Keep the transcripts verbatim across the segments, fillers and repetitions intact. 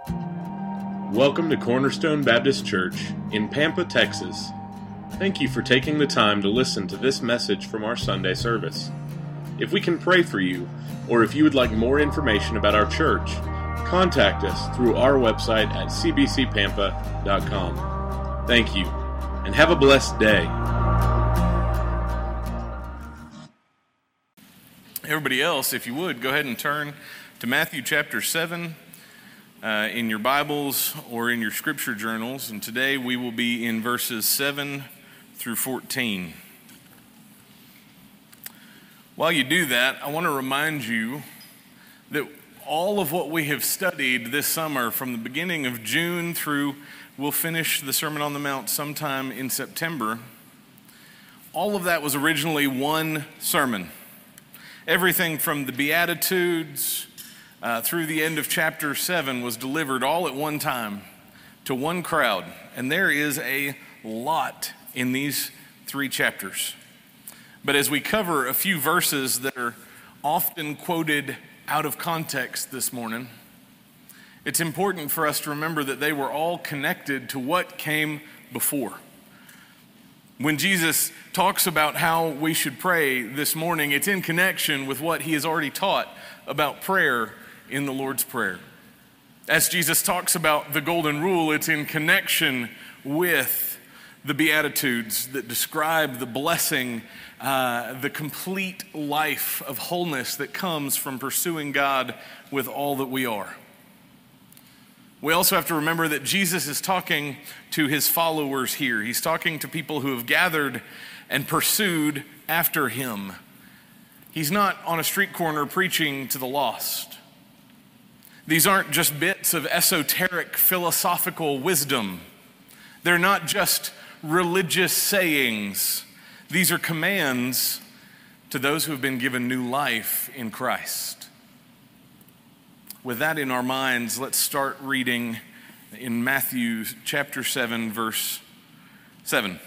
Welcome to Cornerstone Baptist Church in Pampa, Texas. Thank you for taking the time to listen to this message from our Sunday service. If we can pray for you, or if you would like more information about our church, contact us through our website at c b c pampa dot com. Thank you, and have a blessed day. Everybody else, if you would, go ahead and turn to Matthew chapter seven. Uh, in your Bibles or in your scripture journals, and today we will be in verses seven through fourteen. While you do that, I want to remind you that all of what we have studied this summer, from the beginning of June through, we'll finish the Sermon on the Mount sometime in September, all of that was originally one sermon. Everything from the Beatitudes Uh, through the end of chapter seven was delivered all at one time to one crowd. And there is a lot in these three chapters. But as we cover a few verses that are often quoted out of context this morning, it's important for us to remember that they were all connected to what came before. When Jesus talks about how we should pray this morning, it's in connection with what he has already taught about prayer in the Lord's Prayer. As Jesus talks about the golden rule, it's in connection with the Beatitudes that describe the blessing, uh, the complete life of wholeness that comes from pursuing God with all that we are. We also have to remember that Jesus is talking to his followers here. He's talking to people who have gathered and pursued after him. He's not on a street corner preaching to the lost. These aren't just bits of esoteric philosophical wisdom. They're not just religious sayings. These are commands to those who have been given new life in Christ. With that in our minds, let's start reading in Matthew chapter seven, verse seven.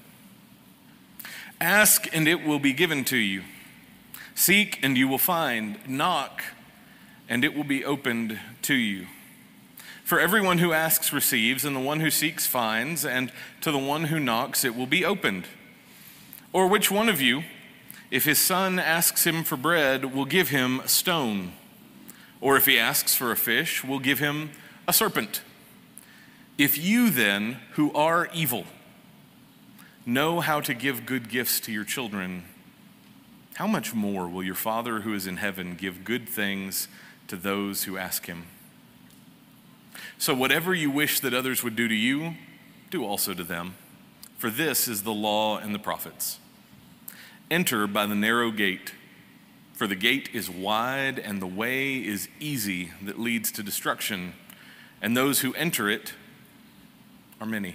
Ask and it will be given to you. Seek and you will find. Knock and it will be opened to you. For everyone who asks receives, and the one who seeks finds, and to the one who knocks it will be opened. Or which one of you, if his son asks him for bread, will give him a stone? Or if he asks for a fish, will give him a serpent? If you then, who are evil, know how to give good gifts to your children, how much more will your Father who is in heaven give good things to those who ask him? So whatever you wish that others would do to you, do also to them. For this is the law and the prophets. Enter by the narrow gate, for the gate is wide and the way is easy that leads to destruction, and those who enter it are many.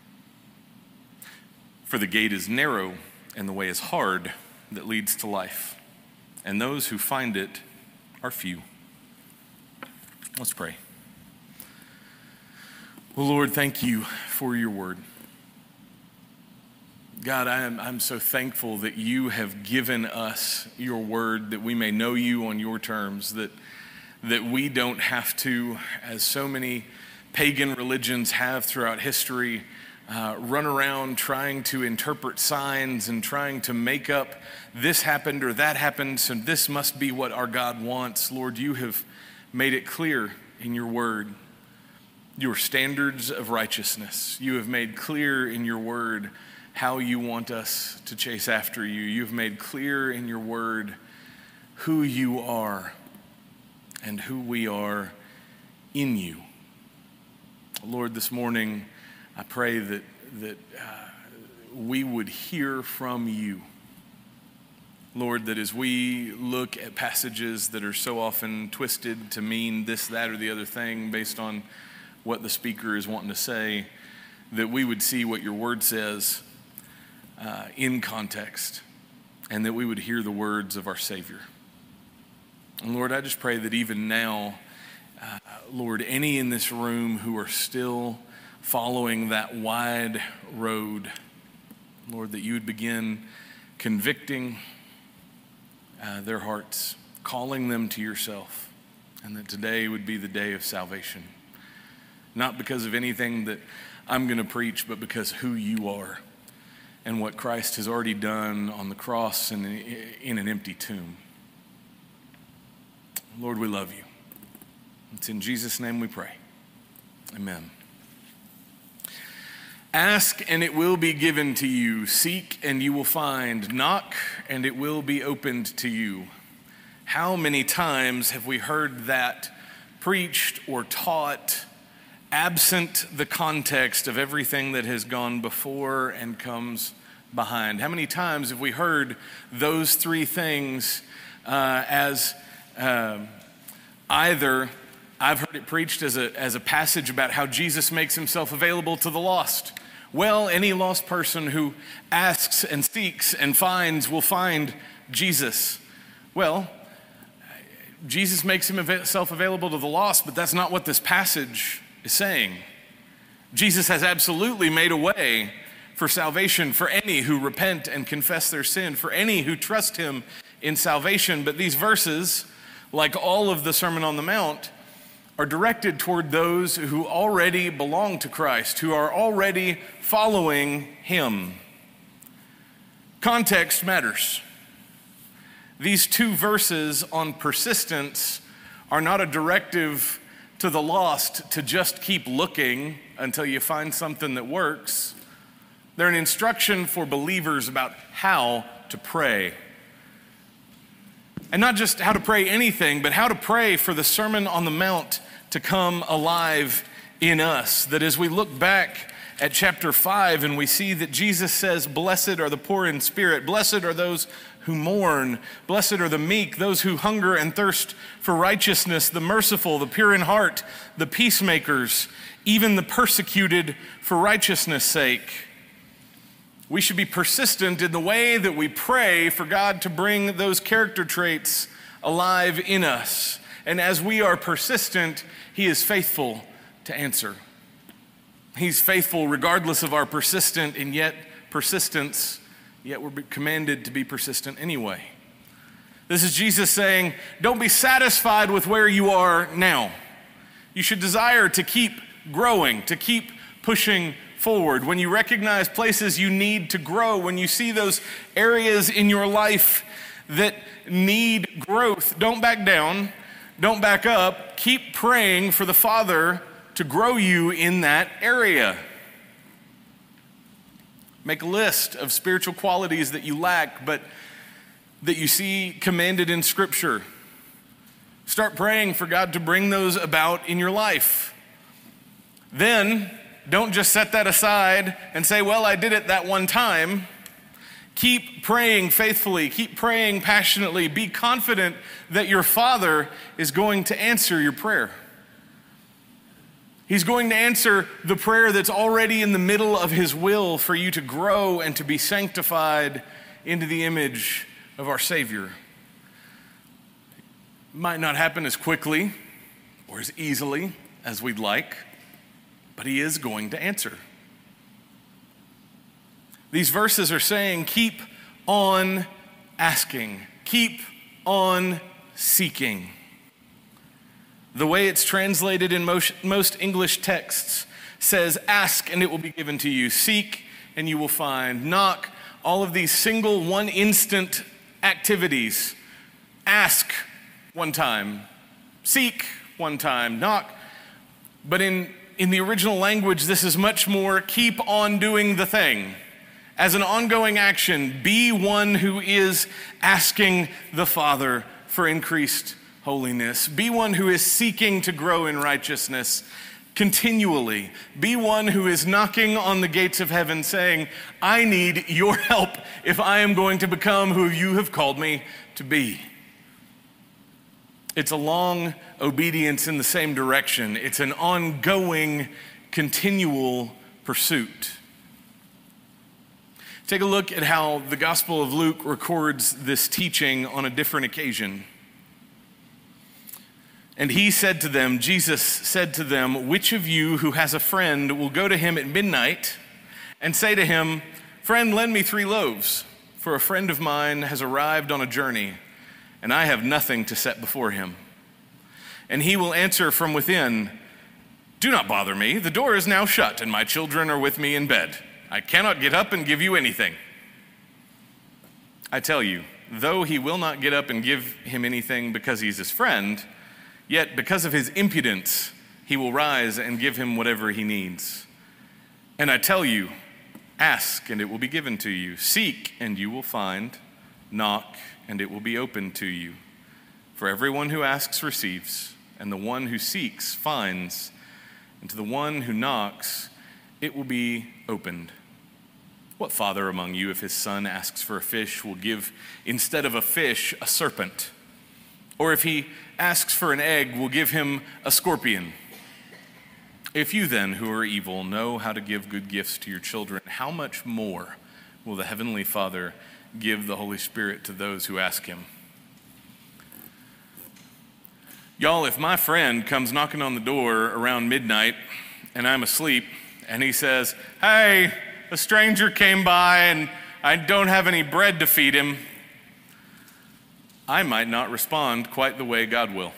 For the gate is narrow and the way is hard that leads to life, and those who find it are few. Let's pray. Well, Lord, thank you for your word. God, I am, I'm so thankful that you have given us your word, that we may know you on your terms, that, that we don't have to, as so many pagan religions have throughout history, uh, run around trying to interpret signs and trying to make up this happened or that happened, so this must be what our God wants. Lord, you have made it clear in your word your standards of righteousness. You have made clear in your word how you want us to chase after you. You've made clear in your word who you are and who we are in you. Lord, this morning I pray that, that uh, we would hear from you. Lord, that as we look at passages that are so often twisted to mean this, that, or the other thing based on what the speaker is wanting to say, that we would see what your word says uh, in context, and that we would hear the words of our Savior. And Lord, I just pray that even now, uh, Lord, any in this room who are still following that wide road, Lord, that you would begin convicting uh, their hearts, calling them to yourself, and that today would be the day of salvation. not because of anything that I'm going to preach, but because who you are and what Christ has already done on the cross and in an empty tomb. Lord, we love you. It's in Jesus' name we pray. Amen. Ask and it will be given to you. Seek and you will find. Knock and it will be opened to you. How many times have we heard that preached or taught absent the context of everything that has gone before and comes behind? How many times have we heard those three things uh, as uh, either I've heard it preached as a, as a passage about how Jesus makes himself available to the lost. Well, any lost person who asks and seeks and finds will find Jesus. Well, Jesus makes himself available to the lost, but that's not what this passage is saying. Jesus has absolutely made a way for salvation for any who repent and confess their sin, for any who trust him in salvation. But these verses, like all of the Sermon on the Mount, are directed toward those who already belong to Christ, who are already following him. Context matters. These two verses on persistence are not a directive to the lost to just keep looking until you find something that works. They're an instruction for believers about how to pray. And not just how to pray anything, but how to pray for the Sermon on the Mount to come alive in us. That as we look back at chapter five and we see that Jesus says, "Blessed are the poor in spirit, blessed are those who mourn, blessed are the meek, those who hunger and thirst for righteousness, the merciful, the pure in heart, the peacemakers, even the persecuted for righteousness' sake." We should be persistent in the way that we pray for God to bring those character traits alive in us. And as we are persistent, he is faithful to answer. He's faithful regardless of our persistent and yet persistence, yet we're commanded to be persistent anyway. This is Jesus saying, don't be satisfied with where you are now. You should desire to keep growing, to keep pushing forward. When you recognize places you need to grow, when you see those areas in your life that need growth, don't back down, don't back up. Keep praying for the Father to grow you in that area. Make a list of spiritual qualities that you lack, but that you see commanded in Scripture. Start praying for God to bring those about in your life. Then, don't just set that aside and say, well, I did it that one time. Keep praying faithfully. Keep praying passionately. Be confident that your Father is going to answer your prayer. He's going to answer the prayer that's already in the middle of his will for you to grow and to be sanctified into the image of our Savior. It might not happen as quickly or as easily as we'd like, but he is going to answer. These verses are saying, keep on asking, keep on seeking. The way it's translated in most, most English texts says, ask and it will be given to you, seek and you will find, knock. All of these single one instant activities. Ask one time, seek one time, knock. But in, in the original language, this is much more keep on doing the thing. As an ongoing action, be one who is asking the Father for increased holiness. Be one who is seeking to grow in righteousness continually. Be one who is knocking on the gates of heaven saying, I need your help if I am going to become who you have called me to be. It's a long obedience in the same direction. It's an ongoing, continual pursuit. Take a look at how the Gospel of Luke records this teaching on a different occasion. And he said to them, Jesus said to them, which of you who has a friend will go to him at midnight and say to him, friend, lend me three loaves, for a friend of mine has arrived on a journey, and I have nothing to set before him. And he will answer from within, Do not bother me. The door is now shut, and my children are with me in bed. I cannot get up and give you anything. I tell you, though he will not get up and give him anything because he's his friend, yet because of his impudence, he will rise and give him whatever he needs. And I tell you, ask, and it will be given to you. Seek, and you will find. Knock, and it will be opened to you. For everyone who asks receives, and the one who seeks finds, and to the one who knocks, it will be opened. What father among you, if his son asks for a fish, will give instead of a fish a serpent? Or if he asks for an egg, will give him a scorpion? If you then, who are evil, know how to give good gifts to your children, how much more will the Heavenly Father give the Holy Spirit to those who ask him? Y'all, if my friend comes knocking on the door around midnight and I'm asleep and he says, hey, a stranger came by and I don't have any bread to feed him, I might not respond quite the way God will.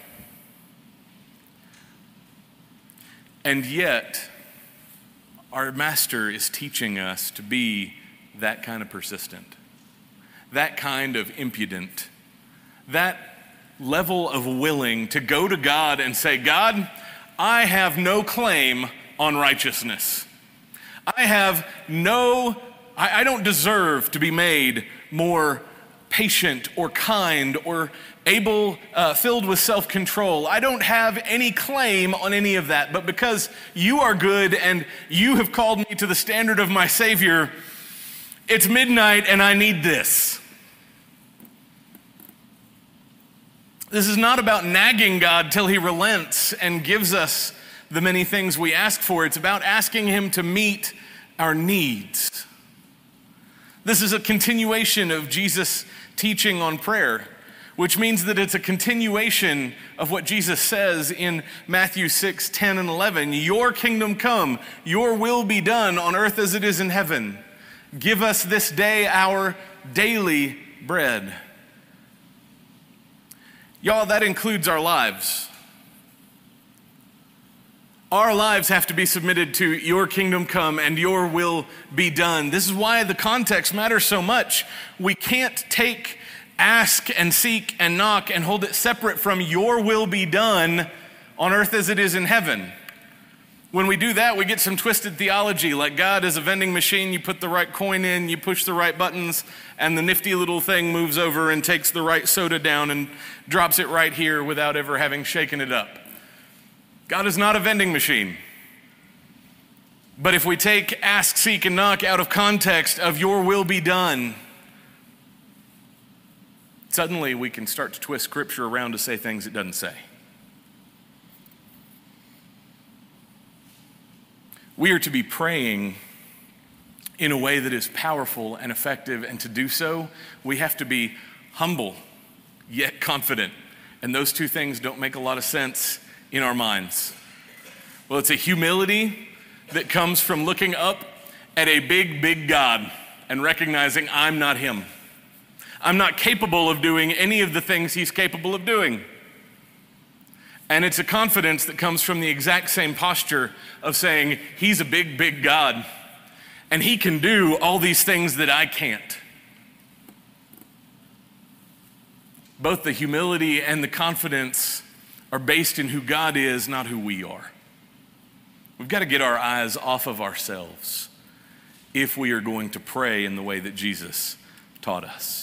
And yet, our Master is teaching us to be that kind of persistent, that kind of impudent, that level of willing to go to God and say, God, I have no claim on righteousness. I have no, I, I don't deserve to be made more patient or kind or able, uh, filled with self-control. I don't have any claim on any of that, but because you are good and you have called me to the standard of my Savior, it's midnight and I need this. This is not about nagging God till he relents and gives us the many things we ask for. It's about asking him to meet our needs. This is a continuation of Jesus' teaching on prayer, which means that it's a continuation of what Jesus says in Matthew six, ten, and eleven. Your kingdom come, your will be done on earth as it is in heaven. Give us this day our daily bread. Y'all, that includes our lives. Our lives have to be submitted to your kingdom come and your will be done. This is why the context matters so much. We can't take ask and seek and knock and hold it separate from your will be done on earth as it is in heaven. When we do that, we get some twisted theology, like God is a vending machine. You put the right coin in, you push the right buttons, and the nifty little thing moves over and takes the right soda down and drops it right here without ever having shaken it up. God is not a vending machine. But if we take ask, seek, and knock out of context of your will be done, suddenly we can start to twist Scripture around to say things it doesn't say. We are to be praying in a way that is powerful and effective, and to do so, we have to be humble yet confident. And those two things don't make a lot of sense in our minds. Well, it's a humility that comes from looking up at a big, big God and recognizing I'm not him. I'm not capable of doing any of the things he's capable of doing. And it's a confidence that comes from the exact same posture of saying, he's a big, big God, and he can do all these things that I can't. Both the humility and the confidence are based in who God is, not who we are. We've got to get our eyes off of ourselves if we are going to pray in the way that Jesus taught us.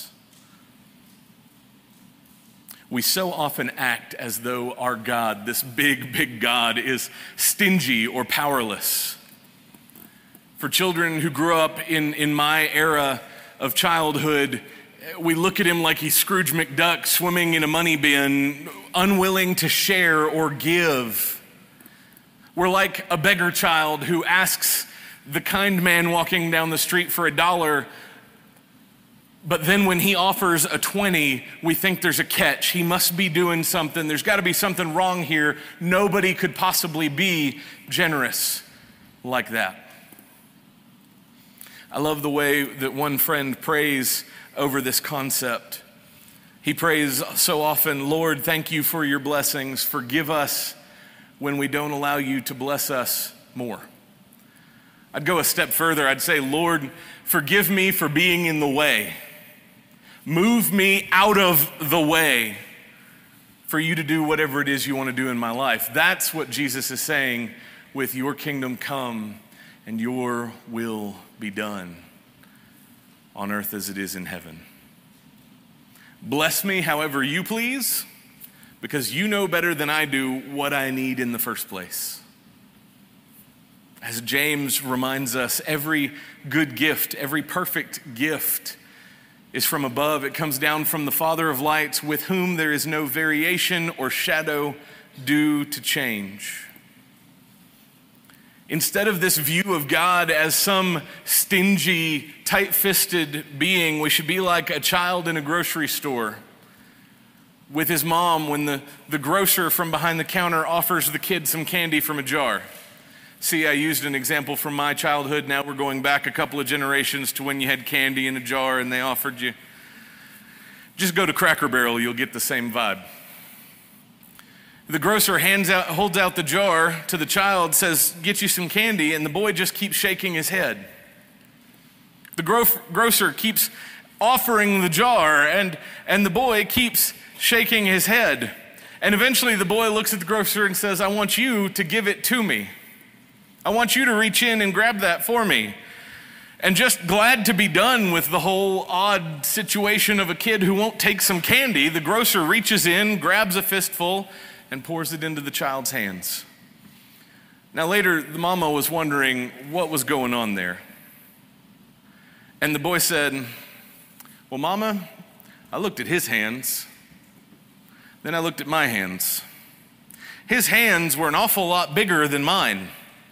We so often act as though our God, this big, big God, is stingy or powerless. For children who grew up in, in my era of childhood, we look at him like he's Scrooge McDuck swimming in a money bin, unwilling to share or give. We're like a beggar child who asks the kind man walking down the street for a dollar, but then when he offers a twenty, we think there's a catch. He must be doing something. There's got to be something wrong here. Nobody could possibly be generous like that. I love the way that one friend prays over this concept. He prays so often, Lord, thank you for your blessings. Forgive us when we don't allow you to bless us more. I'd go a step further. I'd say, Lord, forgive me for being in the way. Move me out of the way for you to do whatever it is you want to do in my life. That's what Jesus is saying with your kingdom come and your will be done on earth as it is in heaven. Bless me however you please, because you know better than I do what I need in the first place. As James reminds us, every good gift, every perfect gift is from above. It comes down from the Father of lights, with whom there is no variation or shadow due to change. Instead of this view of God as some stingy, tight-fisted being, we should be like a child in a grocery store with his mom when the, the grocer from behind the counter offers the kid some candy from a jar. See, I used an example from my childhood. Now we're going back a couple of generations to when you had candy in a jar and they offered you. Just go to Cracker Barrel, you'll get the same vibe. The grocer hands out, holds out the jar to the child, says, get you some candy, and the boy just keeps shaking his head. The gro- grocer keeps offering the jar, and, and the boy keeps shaking his head. And eventually the boy looks at the grocer and says, I want you to give it to me. I want you to reach in and grab that for me. And just glad to be done with the whole odd situation of a kid who won't take some candy, the grocer reaches in, grabs a fistful, and pours it into the child's hands. Now later, the mama was wondering what was going on there. And the boy said, well, Mama, I looked at his hands, then I looked at my hands. His hands were an awful lot bigger than mine.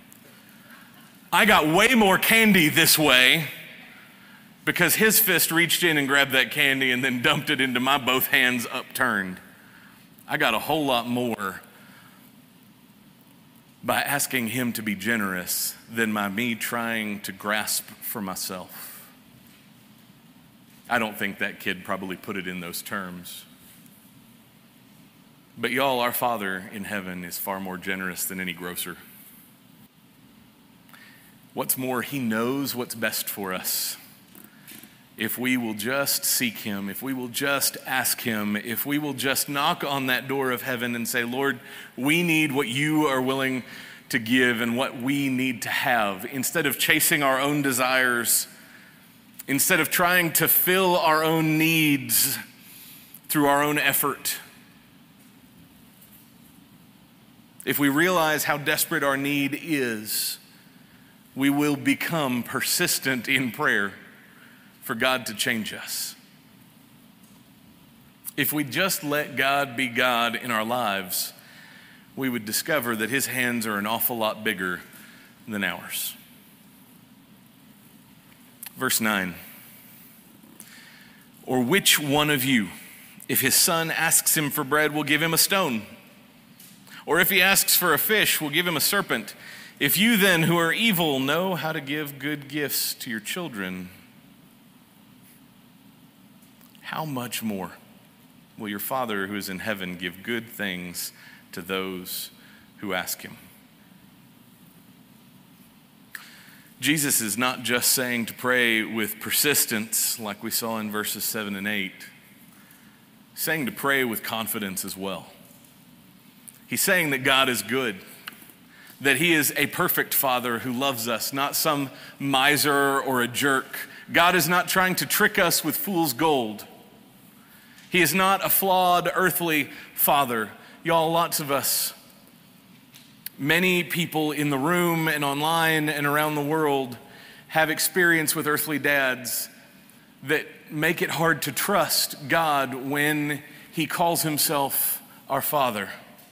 I got way more candy this way because his fist reached in and grabbed that candy and then dumped it into my both hands upturned. I got a whole lot more by asking him to be generous than by me trying to grasp for myself. I don't think that kid probably put it in those terms. But y'all, our Father in heaven is far more generous than any grocer. What's more, he knows what's best for us. If we will just seek him, if we will just ask him, if we will just knock on that door of heaven and say, Lord, we need what you are willing to give and what we need to have, instead of chasing our own desires, instead of trying to fill our own needs through our own effort. If we realize how desperate our need is, we will become persistent in prayer for God to change us. If we just let God be God in our lives, we would discover that his hands are an awful lot bigger than ours. Verse nine. Or which one of you, if his son asks him for bread, will give him a stone? Or if he asks for a fish, will give him a serpent? If you then, who are evil, know how to give good gifts to your children, how much more will your Father who is in heaven give good things to those who ask him? Jesus is not just saying to pray with persistence, like we saw in verses seven and eight. He's saying to pray with confidence as well. He's saying that God is good, that he is a perfect Father who loves us, not some miser or a jerk. God is not trying to trick us with fool's gold. He is not a flawed earthly father. Y'all, lots of us, many people in the room and online and around the world have experience with earthly dads that make it hard to trust God when he calls himself our Father.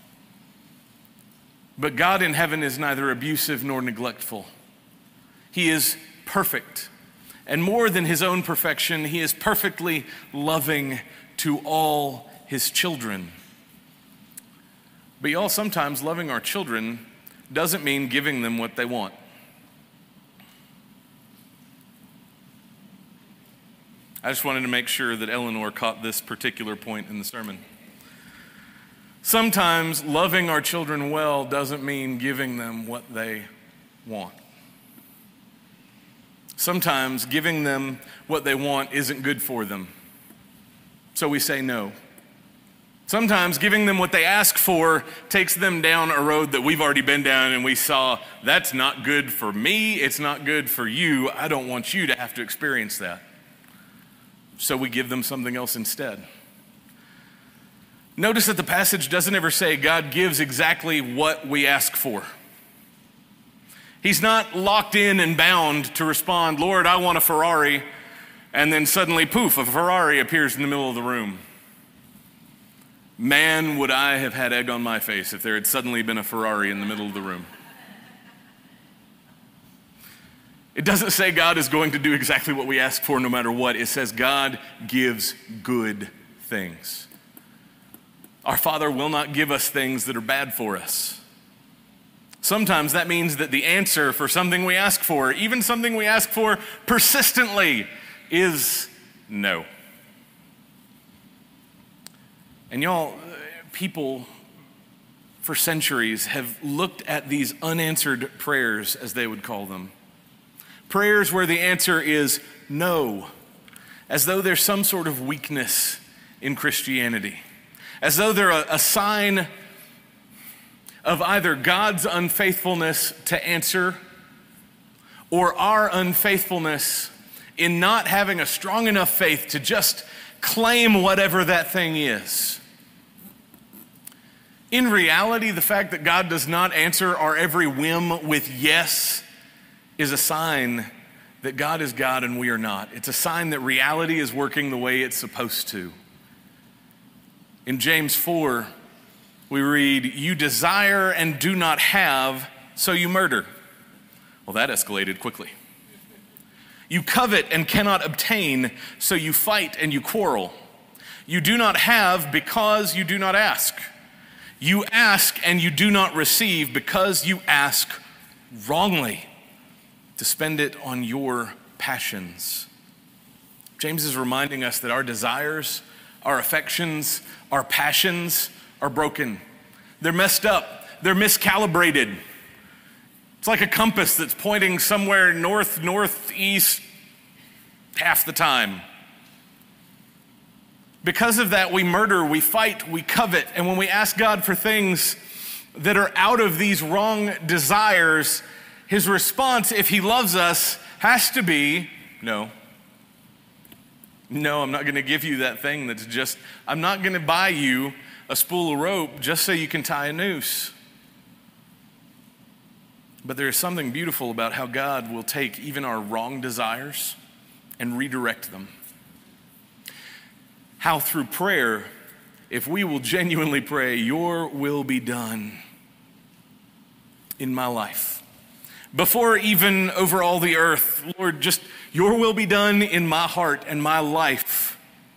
But God in heaven is neither abusive nor neglectful. He is perfect. And more than his own perfection, he is perfectly loving to all his children. But y'all, sometimes loving our children doesn't mean giving them what they want. I just wanted to make sure that Eleanor caught this particular point in the sermon. Sometimes loving our children well doesn't mean giving them what they want. Sometimes giving them what they want isn't good for them, so we say no. Sometimes giving them what they ask for takes them down a road that we've already been down and we saw, that's not good for me, it's not good for you, I don't want you to have to experience that. So we give them something else instead. Notice that the passage doesn't ever say God gives exactly what we ask for. He's not locked in and bound to respond, Lord, I want a Ferrari, and then suddenly, poof, a Ferrari appears in the middle of the room. Man, would I have had egg on my face if there had suddenly been a Ferrari in the middle of the room. It doesn't say God is going to do exactly what we ask for no matter what. It says God gives good things. Our Father will not give us things that are bad for us. Sometimes that means that the answer for something we ask for, even something we ask for persistently, is no. And y'all, people for centuries have looked at these unanswered prayers, as they would call them. Prayers where the answer is no, as though there's some sort of weakness in Christianity. As though they're a, a sign of either God's unfaithfulness to answer or our unfaithfulness in not having a strong enough faith to just claim whatever that thing is. In reality, the fact that God does not answer our every whim with yes is a sign that God is God and we are not. It's a sign that reality is working the way it's supposed to. In James four, we read, you desire and do not have, so you murder. Well, that escalated quickly. You covet and cannot obtain, so you fight and you quarrel. You do not have because you do not ask. You ask and you do not receive because you ask wrongly to spend it on your passions. James is reminding us that our desires, our affections, our passions are broken. They're messed up. They're miscalibrated. It's like a compass that's pointing somewhere north, northeast half the time. Because of that, we murder, we fight, we covet. And when we ask God for things that are out of these wrong desires, his response, if he loves us, has to be, no. No, I'm not going to give you that thing that's just, I'm not going to buy you a spool of rope just so you can tie a noose. But there is something beautiful about how God will take even our wrong desires and redirect them. How through prayer, if we will genuinely pray, your will be done in my life. Before even over all the earth, Lord, just your will be done in my heart and my life.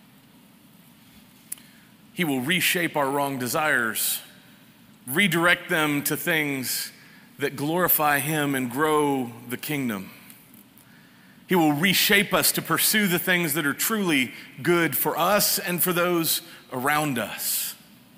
He will reshape our wrong desires, redirect them to things that glorify him and grow the kingdom. He will reshape us to pursue the things that are truly good for us and for those around us.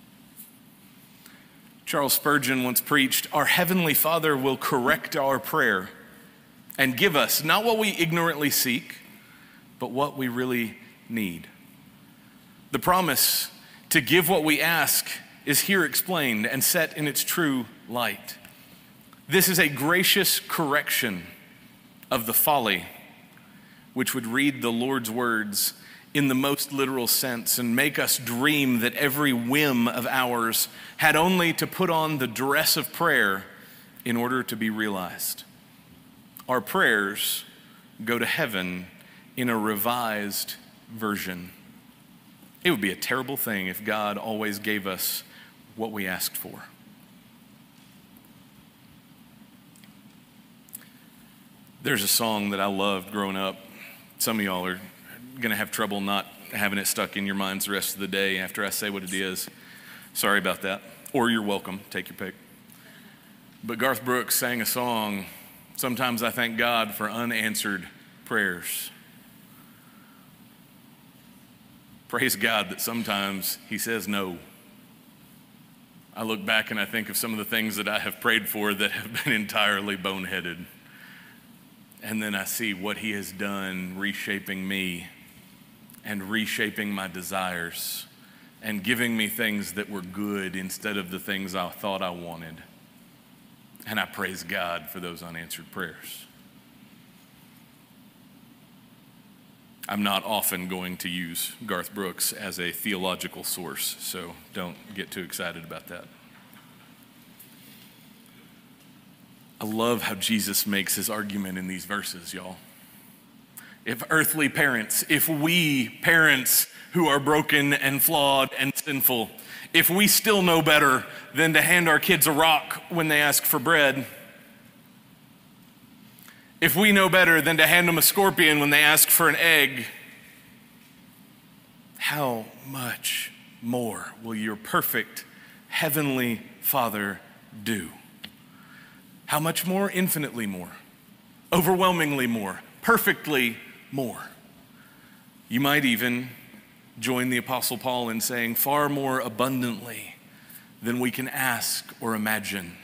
Charles Spurgeon once preached, our Heavenly Father will correct our prayer and give us not what we ignorantly seek, but what we really need. The promise to give what we ask is here explained and set in its true light. This is a gracious correction of the folly which would read the Lord's words in the most literal sense and make us dream that every whim of ours had only to put on the dress of prayer in order to be realized. Our prayers go to heaven in a revised version. It would be a terrible thing if God always gave us what we asked for. There's a song that I loved growing up. Some of y'all are going to have trouble not having it stuck in your minds the rest of the day after I say what it is. Sorry about that. Or you're welcome. Take your pick. But Garth Brooks sang a song, Sometimes I Thank God for Unanswered Prayers. Praise God that sometimes he says no. I look back and I think of some of the things that I have prayed for that have been entirely boneheaded. And then I see what he has done reshaping me and reshaping my desires and giving me things that were good instead of the things I thought I wanted. And I praise God for those unanswered prayers. I'm not often going to use Garth Brooks as a theological source, so don't get too excited about that. I love how Jesus makes his argument in these verses, y'all. If earthly parents, if we parents who are broken and flawed and sinful, if we still know better than to hand our kids a rock when they ask for bread, if we know better than to hand them a scorpion when they ask for an egg, how much more will your perfect heavenly Father do? How much more? Infinitely more, overwhelmingly more, perfectly more. You might even join the Apostle Paul in saying far more abundantly than we can ask or imagine.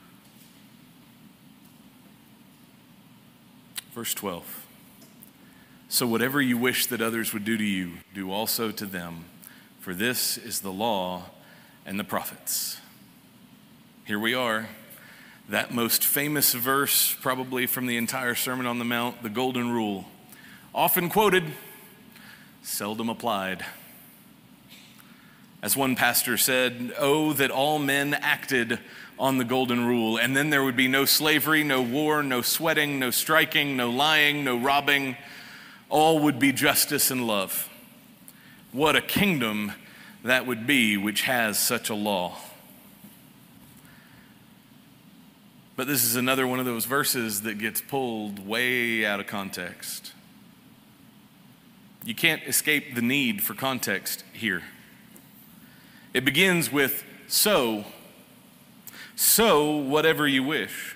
Verse twelve, so whatever you wish that others would do to you, do also to them, for this is the law and the prophets. Here we are, that most famous verse probably from the entire Sermon on the Mount, the Golden Rule, often quoted, seldom applied. As one pastor said, oh, that all men acted on the Golden Rule, and then there would be no slavery, no war, no sweating, no striking, no lying, no robbing. All would be justice and love. What a kingdom that would be which has such a law. But this is another one of those verses that gets pulled way out of context. You can't escape the need for context here. It begins with, so, so whatever you wish.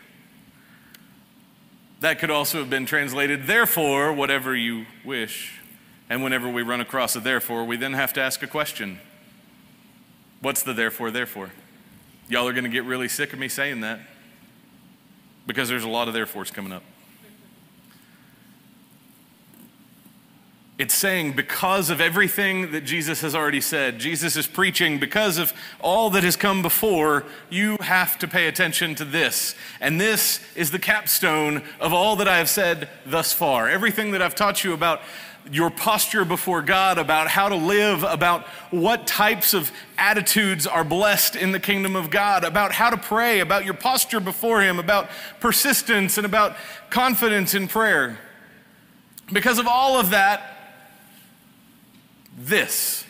That could also have been translated, therefore, whatever you wish. And whenever we run across a therefore, we then have to ask a question. What's the therefore, therefore? Y'all are going to get really sick of me saying that because there's a lot of therefores coming up. It's saying because of everything that Jesus has already said, Jesus is preaching, because of all that has come before, you have to pay attention to this. And this is the capstone of all that I have said thus far. Everything that I've taught you about your posture before God, about how to live, about what types of attitudes are blessed in the kingdom of God, about how to pray, about your posture before Him, about persistence and about confidence in prayer. Because of all of that, this,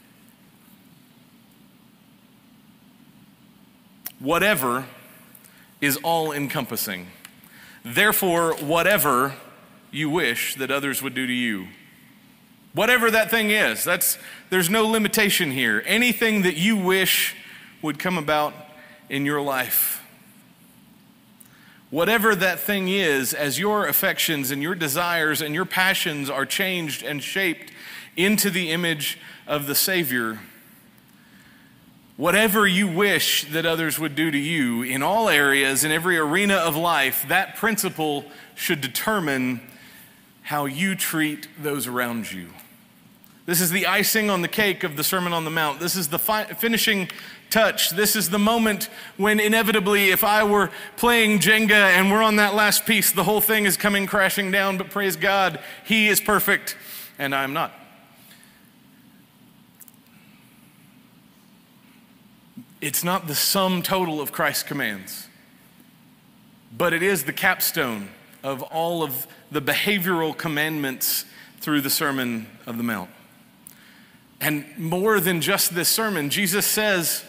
whatever, is all-encompassing. Therefore, whatever you wish that others would do to you. Whatever that thing is, that's, there's no limitation here. Anything that you wish would come about in your life. Whatever that thing is, as your affections and your desires and your passions are changed and shaped into the image of the Savior, whatever you wish that others would do to you in all areas, in every arena of life, that principle should determine how you treat those around you. This is the icing on the cake of the Sermon on the Mount. This is the fi- finishing touch. This is the moment when inevitably, if I were playing Jenga and we're on that last piece, the whole thing is coming crashing down, but praise God, He is perfect and I'm not. It's not the sum total of Christ's commands, but it is the capstone of all of the behavioral commandments through the Sermon of the Mount. And more than just this sermon, Jesus says,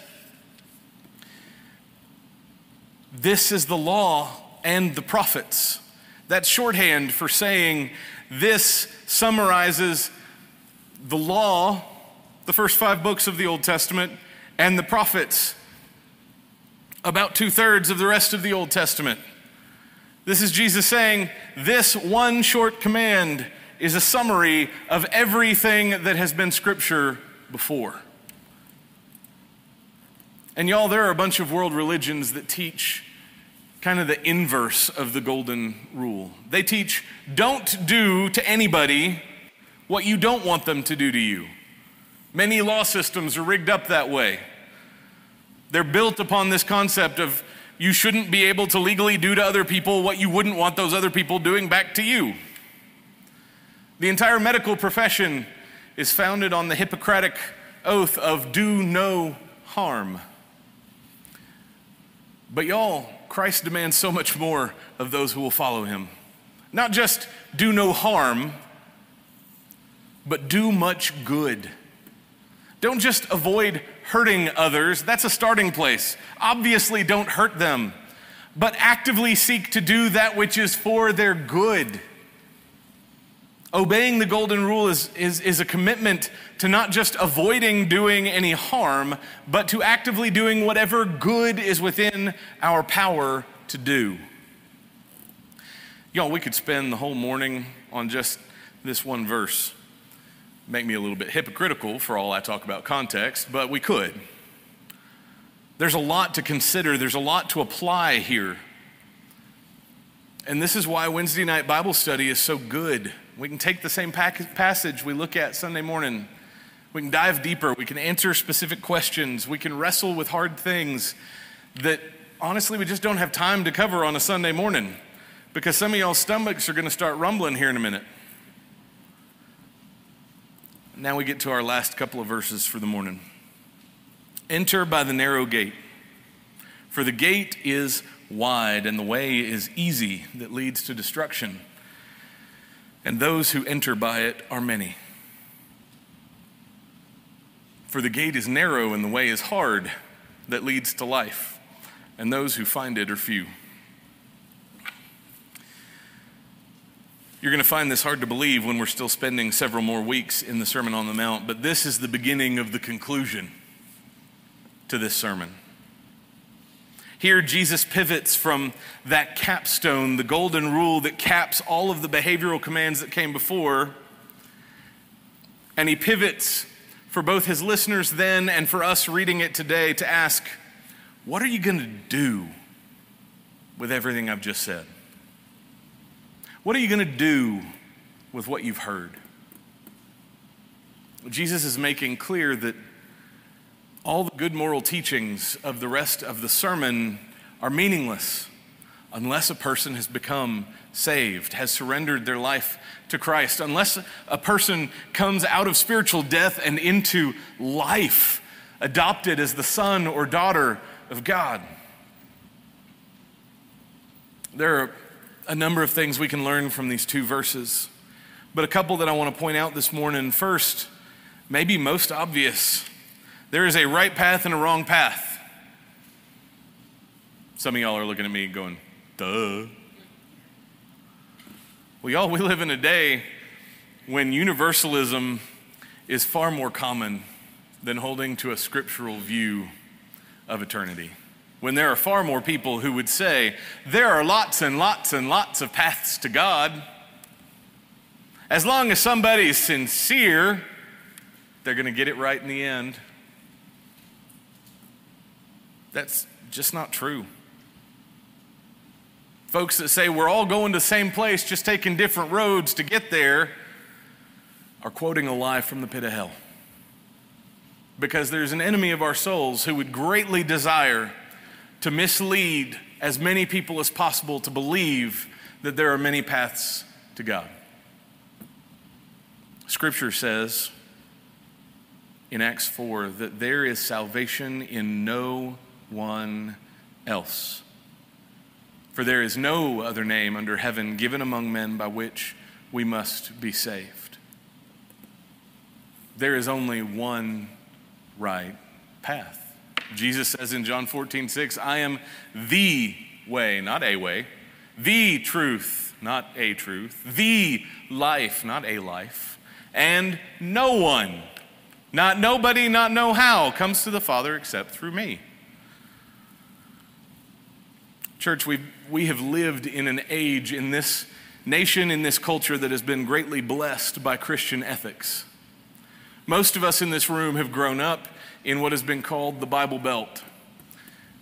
this is the law and the prophets. That's shorthand for saying this summarizes the law, the first five books of the Old Testament, and the prophets, about two-thirds of the rest of the Old Testament. This is Jesus saying, this one short command is a summary of everything that has been Scripture before. And y'all, there are a bunch of world religions that teach kind of the inverse of the golden rule. They teach, don't do to anybody what you don't want them to do to you. Many law systems are rigged up that way. They're built upon this concept of you shouldn't be able to legally do to other people what you wouldn't want those other people doing back to you. The entire medical profession is founded on the Hippocratic oath of do no harm. But y'all, Christ demands so much more of those who will follow him. Not just do no harm, but do much good. Don't just avoid hurting others. That's a starting place. Obviously, don't hurt them, but actively seek to do that which is for their good. Obeying the golden rule is, is, is a commitment to not just avoiding doing any harm, but to actively doing whatever good is within our power to do. Y'all, we could spend the whole morning on just this one verse. Make me a little bit hypocritical for all I talk about context, but we could. There's a lot to consider. There's a lot to apply here. And this is why Wednesday night Bible study is so good. We can take the same passage we look at Sunday morning. We can dive deeper. We can answer specific questions. We can wrestle with hard things that honestly we just don't have time to cover on a Sunday morning because some of y'all's stomachs are going to start rumbling here in a minute. Now we get to our last couple of verses for the morning. Enter by the narrow gate, for the gate is wide and the way is easy that leads to destruction, and those who enter by it are many. For the gate is narrow and the way is hard that leads to life, and those who find it are few. You're going to find this hard to believe when we're still spending several more weeks in the Sermon on the Mount, but this is the beginning of the conclusion to this sermon. Here, Jesus pivots from that capstone, the golden rule that caps all of the behavioral commands that came before, and he pivots for both his listeners then and for us reading it today to ask, what are you going to do with everything I've just said? What are you going to do with what you've heard? Jesus is making clear that all the good moral teachings of the rest of the sermon are meaningless unless a person has become saved, has surrendered their life to Christ, unless a person comes out of spiritual death and into life, adopted as the son or daughter of God. There are a number of things we can learn from these two verses, but a couple that I want to point out this morning. First, maybe most obvious, there is a right path and a wrong path. Some of y'all are looking at me going, duh. Well, y'all, we live in a day when universalism is far more common than holding to a scriptural view of eternity. When there are far more people who would say, there are lots and lots and lots of paths to God. As long as somebody is sincere, they're going to get it right in the end. That's just not true. Folks that say we're all going to the same place, just taking different roads to get there, are quoting a lie from the pit of hell. Because there's an enemy of our souls who would greatly desire to mislead as many people as possible to believe that there are many paths to God. Scripture says in Acts four that there is salvation in no one else. For there is no other name under heaven given among men by which we must be saved. There is only one right path. Jesus says in John fourteen six, I am the way, not a way, the truth, not a truth, the life, not a life, and no one, not nobody, not no how, comes to the Father except through me. Church, we we have lived in an age, in this nation, in this culture that has been greatly blessed by Christian ethics. Most of us in this room have grown up in what has been called the Bible Belt.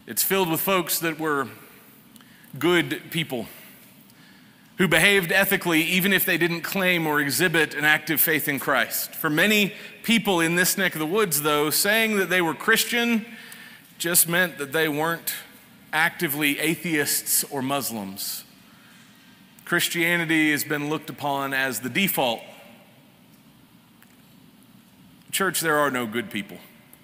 It's filled with folks that were good people who behaved ethically even if they didn't claim or exhibit an active faith in Christ. For many people in this neck of the woods, though, saying that they were Christian just meant that they weren't actively atheists or Muslims. Christianity has been looked upon as the default. Church, there are no good people.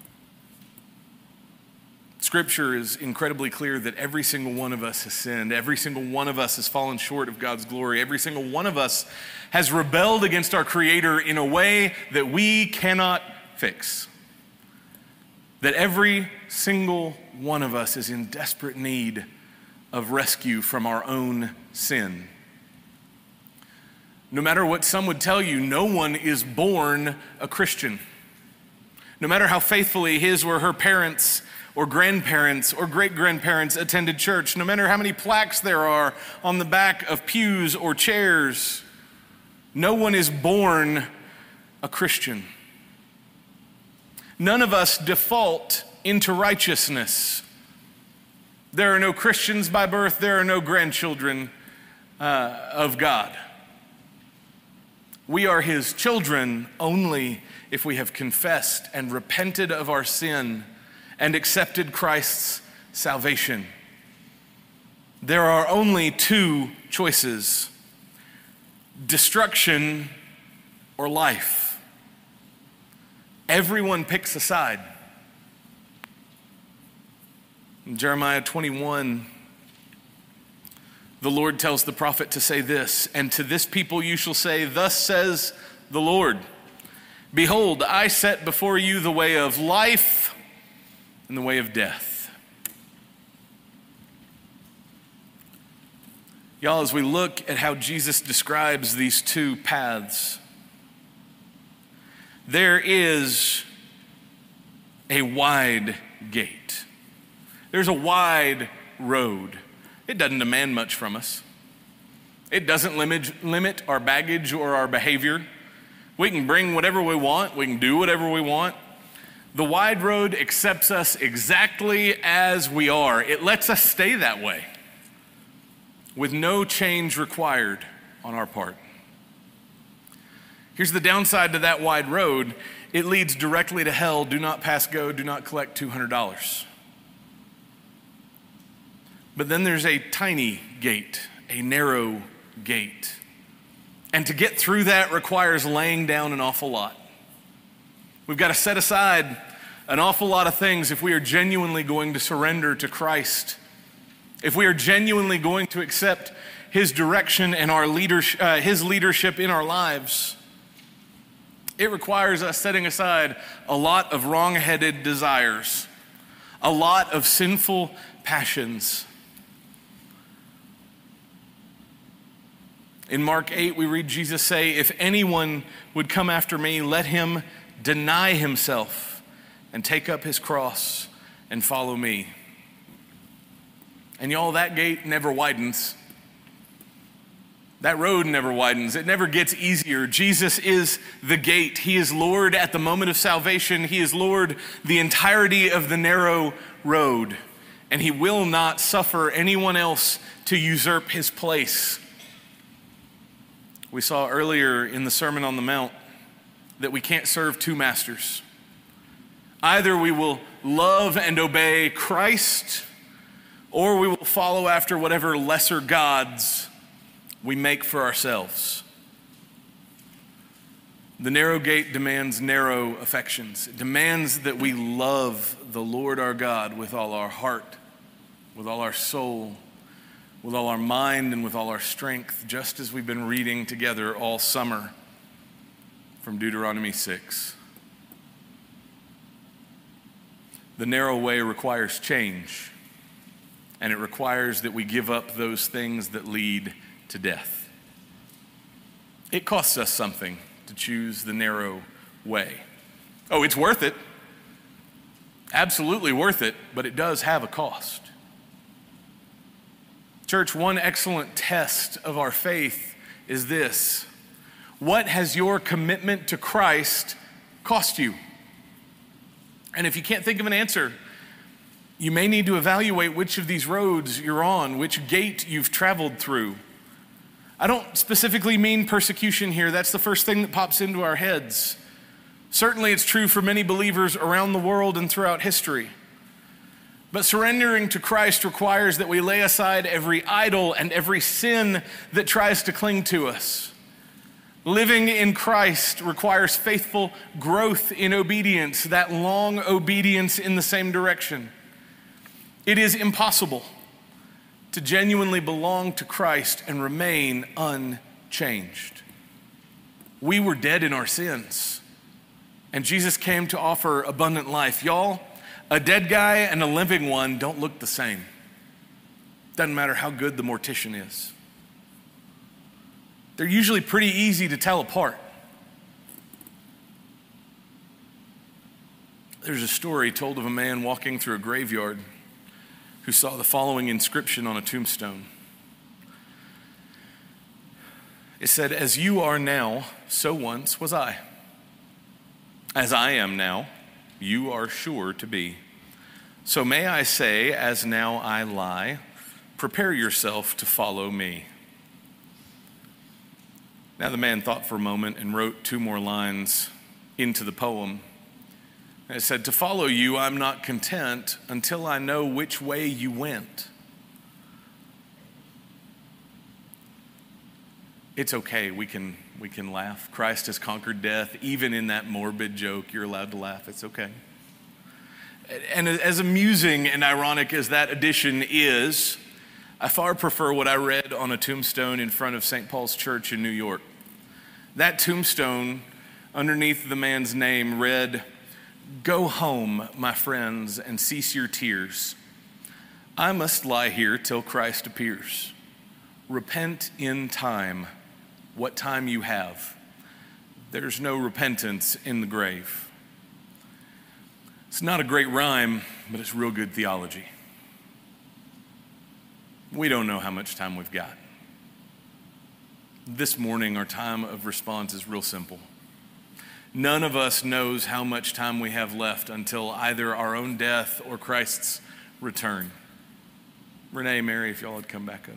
Scripture is incredibly clear that every single one of us has sinned. Every single one of us has fallen short of God's glory. Every single one of us has rebelled against our Creator in a way that we cannot fix. That every single one of us is in desperate need of rescue from our own sin. No matter what some would tell you, no one is born a Christian. No matter how faithfully his or her parents or grandparents or great-grandparents attended church, no matter how many plaques there are on the back of pews or chairs, no one is born a Christian. None of us default into righteousness. There are no Christians by birth. There are no grandchildren uh, of God. We are his children only if we have confessed and repented of our sin and accepted Christ's salvation. There are only two choices: destruction or life. Everyone picks a side. In Jeremiah twenty-one, the Lord tells the prophet to say this, "And to this people you shall say, thus says the Lord, behold, I set before you the way of life and the way of death." Y'all, as we look at how Jesus describes these two paths, there is a wide gate. There's a wide road. It doesn't demand much from us. It doesn't limit, limit our baggage or our behavior. We can bring whatever we want. We can do whatever we want. The wide road accepts us exactly as we are. It lets us stay that way with no change required on our part. Here's the downside to that wide road. It leads directly to hell. Do not pass go. Do not collect two hundred dollars. But then there's a tiny gate, a narrow gate. And to get through that requires laying down an awful lot. We've got to set aside an awful lot of things if we are genuinely going to surrender to Christ. If we are genuinely going to accept his direction and our leadership, uh, his leadership in our lives. It requires us setting aside a lot of wrong-headed desires, a lot of sinful passions. In Mark eight, we read Jesus say, "If anyone would come after me, let him deny himself and take up his cross and follow me." And y'all, that gate never widens. That road never widens. It never gets easier. Jesus is the gate. He is Lord at the moment of salvation. He is Lord the entirety of the narrow road. And he will not suffer anyone else to usurp his place. We saw earlier in the Sermon on the Mount that we can't serve two masters. Either we will love and obey Christ, or we will follow after whatever lesser gods we make for ourselves. The narrow gate demands narrow affections. It demands that we love the Lord our God with all our heart, with all our soul, with all our mind, and with all our strength, just as we've been reading together all summer from Deuteronomy six. The narrow way requires change, and it requires that we give up those things that lead to death. It costs us something to choose the narrow way. Oh, it's worth it. Absolutely worth it, but it does have a cost. Church, one excellent test of our faith is this: what has your commitment to Christ cost you? And if you can't think of an answer, You may need to evaluate which of these roads you're on, which gate you've traveled through. I don't specifically mean persecution here. That's the first thing that pops into our heads. Certainly it's true for many believers around the world and throughout history. But surrendering to Christ requires that we lay aside every idol and every sin that tries to cling to us. Living in Christ requires faithful growth in obedience, that long obedience in the same direction. It is impossible to genuinely belong to Christ and remain unchanged. We were dead in our sins, and Jesus came to offer abundant life. Y'all, a dead guy and a living one don't look the same. Doesn't matter how good the mortician is. They're usually pretty easy to tell apart. There's a story told of a man walking through a graveyard who saw the following inscription on a tombstone. It said, "As you are now, so once was I. As I am now, you are sure to be. So may I say, as now I lie, prepare yourself to follow me." Now the man thought for a moment and wrote two more lines into the poem. And it said, "To follow you, I'm not content until I know which way you went." It's okay, we can we can laugh. Christ has conquered death. Even in that morbid joke, you're allowed to laugh. It's okay. And as amusing and ironic as that addition is, I far prefer what I read on a tombstone in front of Saint Paul's Church in New York. That tombstone, underneath the man's name, read, "Go home, my friends, and cease your tears. I must lie here till Christ appears. Repent in time, what time you have. There's no repentance in the grave." It's not a great rhyme, but it's real good theology. We don't know how much time we've got. This morning, our time of response is real simple. None of us knows how much time we have left until either our own death or Christ's return. Renee, Mary, if y'all would come back up.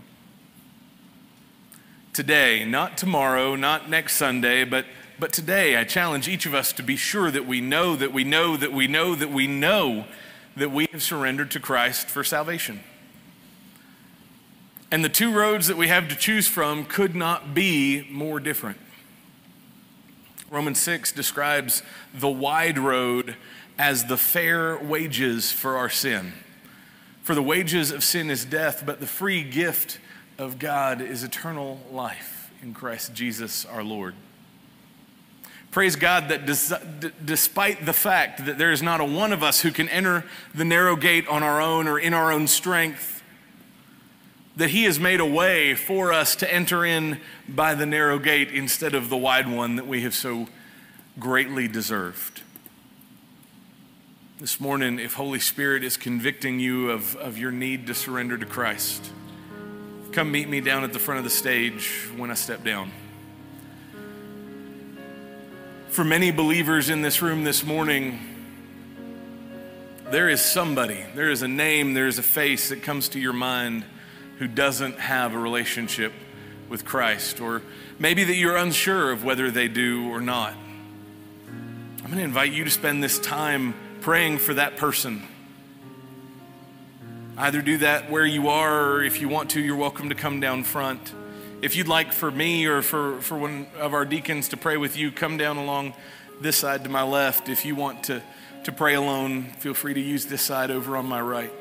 Today, not tomorrow, not next Sunday, but, but today, I challenge each of us to be sure that we know, that we know, that we know, that we know that we have surrendered to Christ for salvation. And the two roads that we have to choose from could not be more different. Romans six describes the wide road as the fair wages for our sin. For the wages of sin is death, but the free gift of God is eternal life in Christ Jesus our Lord. Praise God that des- d- despite the fact that there is not a one of us who can enter the narrow gate on our own or in our own strength, that he has made a way for us to enter in by the narrow gate instead of the wide one that we have so greatly deserved. This morning, if Holy Spirit is convicting you of, of your need to surrender to Christ, come meet me down at the front of the stage when I step down. For many believers in this room this morning, there is somebody, there is a name, there is a face that comes to your mind who doesn't have a relationship with Christ, or maybe that you're unsure of whether they do or not. I'm going to invite you to spend this time praying for that person. Either do that where you are, or if you want to, you're welcome to come down front. If you'd like for me or for, for one of our deacons to pray with you, come down along this side to my left. If you want to, to pray alone, feel free to use this side over on my right.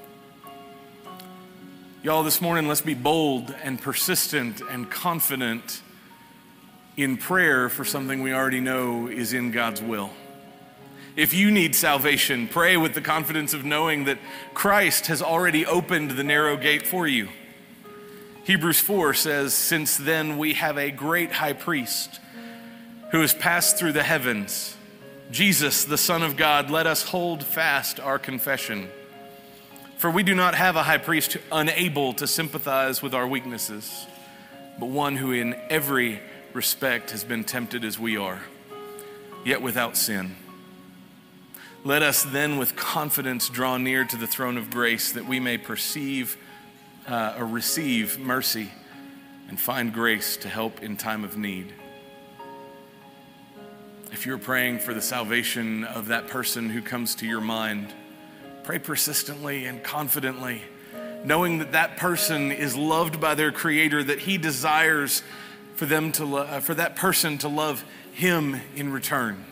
Y'all, this morning, let's be bold and persistent and confident in prayer for something we already know is in God's will. If you need salvation, pray with the confidence of knowing that Christ has already opened the narrow gate for you. Hebrews four says, "Since then we have a great high priest who has passed through the heavens, Jesus, the Son of God. Let us hold fast our confession. For we do not have a high priest unable to sympathize with our weaknesses, but one who in every respect has been tempted as we are, yet without sin. Let us then with confidence draw near to the throne of grace that we may perceive uh, or receive mercy and find grace to help in time of need. If you're praying for the salvation of that person who comes to your mind, pray persistently and confidently, knowing that that person is loved by their Creator, that He desires for them to lo- for that person to love Him in return.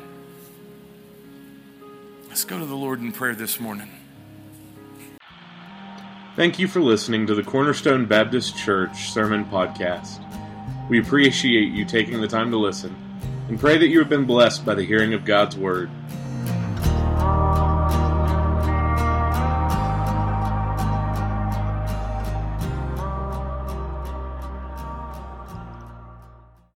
Let's go to the Lord in prayer this morning. Thank you for listening to the Cornerstone Baptist Church Sermon Podcast. We appreciate you taking the time to listen and pray that you have been blessed by the hearing of God's Word.